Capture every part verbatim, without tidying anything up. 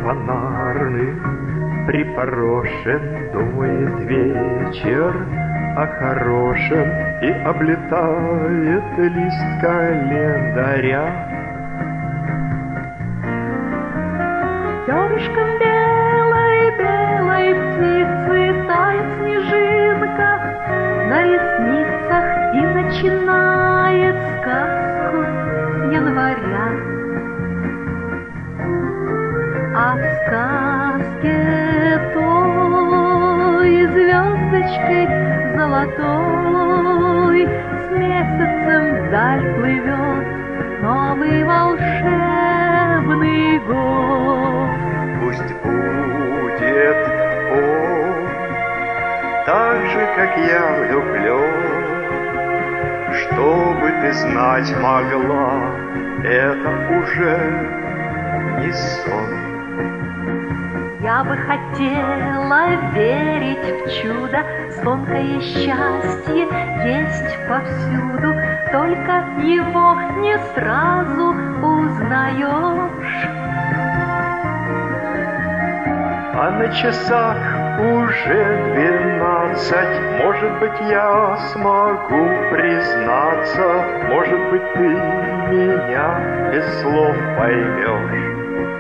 фонарный припорошен, думает вечер о хорошем и облетает лист календаря. Перышком белой-белой птицы тает снежинка на ресницах и начинает сказку января. А в сказке той звездочкой золотой с месяцем вдаль плывет новый волшебный год. Пусть будет он так же, как я влюблен, чтобы ты знать могла, это уже не сон. Я бы хотела верить в чудо, звонкое счастье есть повсюду, только его не сразу узнаешь. А на часах уже двенадцать, может быть, я смогу признаться, может быть, ты меня без слов поймешь.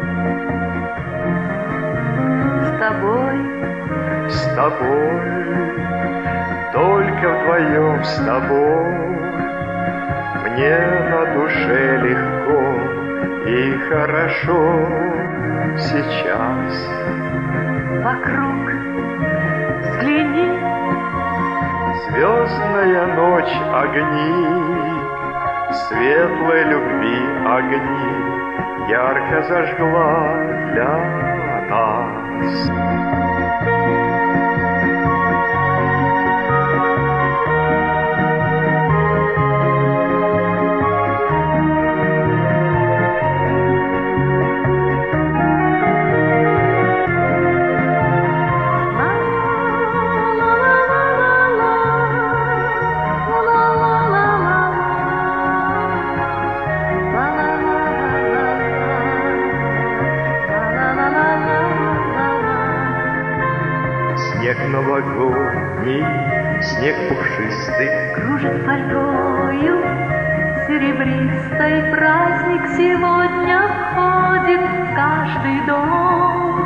С тобой, с тобой, только вдвоем с тобой, мне на душе легко и хорошо сейчас. Вокруг взгляни, звездная ночь, огни, светлой любви огни ярко зажгла для нас. Снег новогодний, снег пушистый кружит фольгою серебристой, праздник сегодня входит в каждый дом.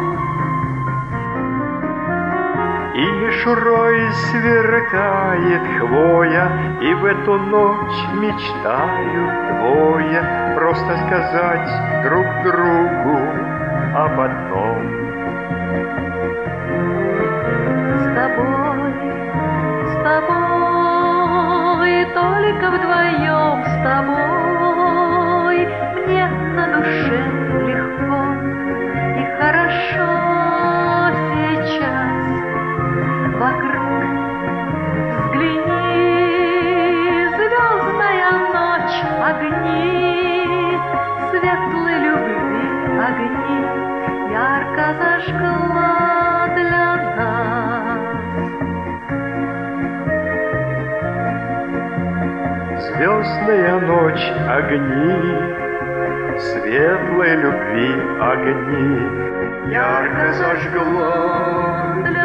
И мишурой сверкает хвоя, и в эту ночь мечтают двое просто сказать друг другу об одном. С тобой, с тобой, только вдвоем с тобой мне на душе легко и хорошо сейчас. Вокруг взгляни, звездная ночь, огни, светлой любви огни ярко зажгла для нас. Звездная ночь, огни, светлой любви огни ярко зажгла для